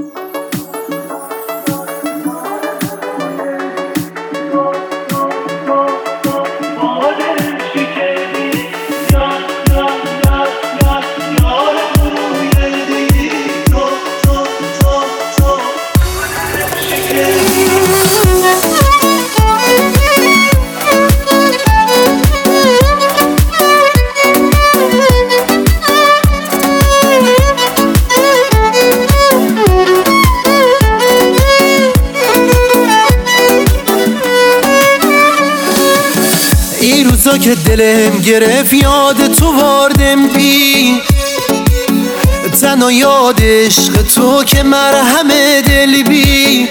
این روزا که دلم گرفت یاد تو واردم بی تنها یاد عشق تو که مرهم دل بی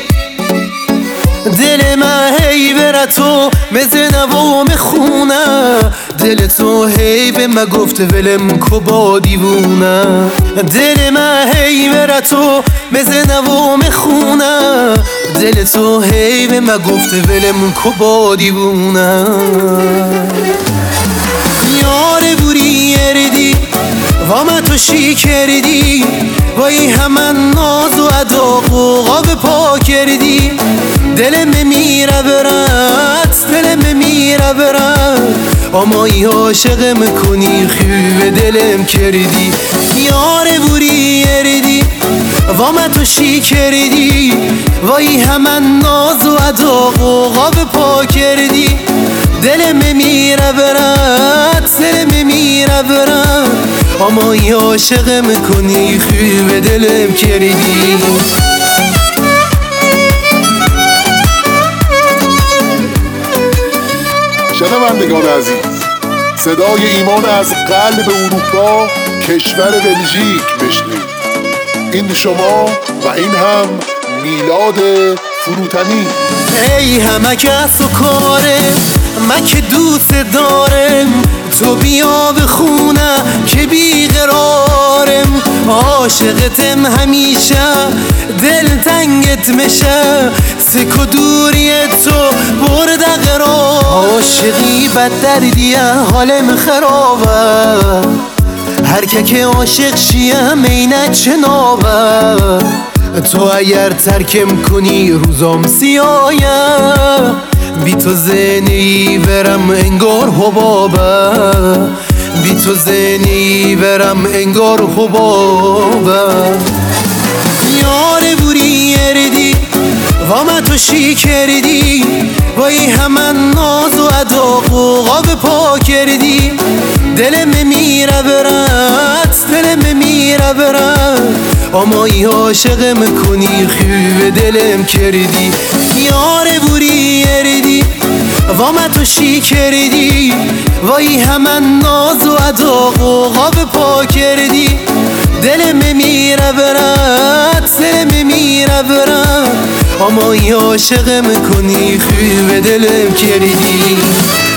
دل من هی بره تو مزنه و مخونه دل تو هی به من گفت ولم کو با دیوونه دل من هی بره تو مزنه و مخونه دل تو هی به من گفت ولم کو با دیوونه یاره بوری اردی و من تو شی کردی وای همه ناز و ادا قوقا به پا کردی دلم میره برات دلم میره برات اما ای عاشق میکنی خوب دلم کردی یاره بوری اردی و من تو شی کردی وای همه ناز و ادا قوقا به پا کردی دلم میره برات دلم میره برات اما ای عاشق میکنی خوب دلم کردی شنوندگان عزیز، صدای ایمان از قلب اروپا کشور بلژیک بشنوید. این شما و این هم میلاد فروتنی. ای همه کس و کاره من که دوست دارم تو بیا به خونه که بیقرارم عاشقتم همیشه دل تنگت میشه سکو دوری تو برده قرار عاشقی بد دردیه حالم خرابه هر که عاشق شیه مینه چنابه تو اگر ترکم کنی روزام سیایه بی تو زنی برم انگار حبابه بی تو زنی برم انگار حبابه یاره بوری اردی و من تو شی کردی وای همه ناز و ادا قوقا به پا کردی دلم میره برات دلم میره برات اما ای عاشق میکنی خوب دلم کردی یاره بوری اردی و من تو شی کردی وای همه ناز و ادا قوقا به پا کردی دلم میره برات دلم میره برات اما ای عاشق میکنی خوب دلم کردی